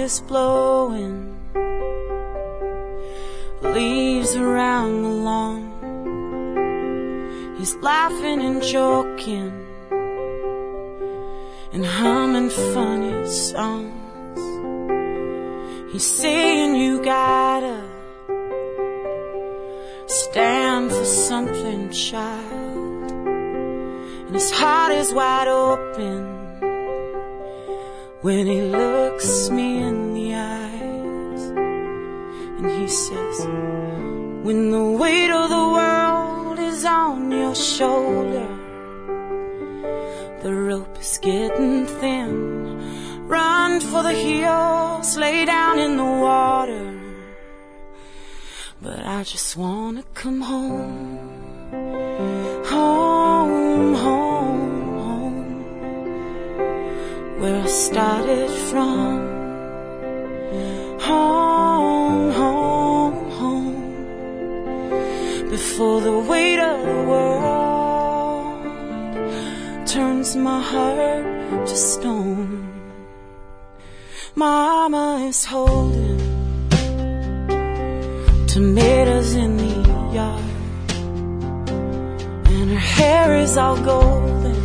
is blowing, leaves around the lawn. He's laughing and joking and humming funny songs. He's saying you gotta stand for something, child. And his heart is wide open when he looks me in the eyes. And he says, when the weight of the world is on your shoulder, the rope is getting thin, run for the hills, lay down in the water. But I just wanna come home, home, home, home, where I started from. Home, home, home, before the weight of the world turns my heart to stone. Mama is holding tomatoes in the yard, and her hair is all golden,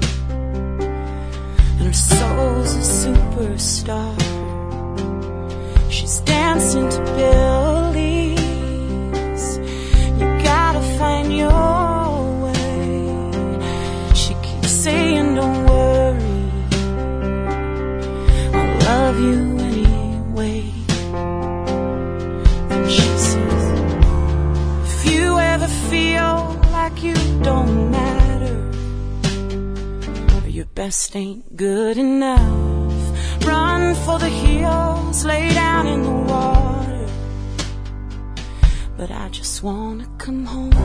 and her soul's a superstar. She's dancing to Billy's, you gotta find your way. She keeps saying don't worry, I love you anyway. And she says, if you ever feel like you don't matter, or your best ain't good enough, run for the hills, lay down in the water. But I just wanna come home,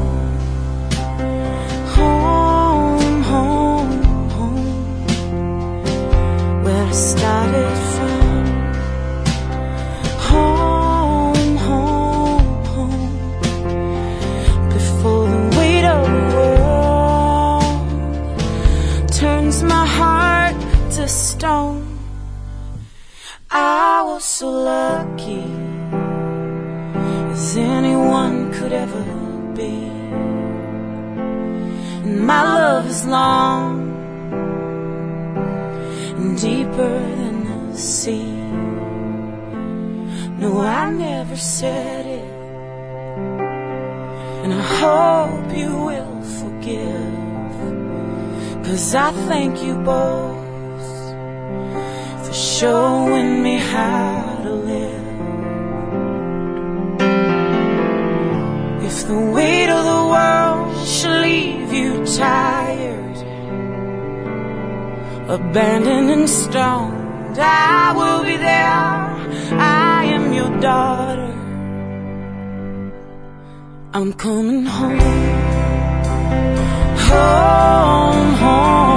home, home, home, where I started from. Home, home, home, before the weight of the world turns my heart to stone. I was so lucky as anyone could ever be, and my love is long and deeper than the sea. No, I never said it, and I hope you will forgive, 'cause I thank you both showing me how to live. If the weight of the world should leave you tired, abandoned and stoned, I will be there. I am your daughter. I'm coming home, home, home.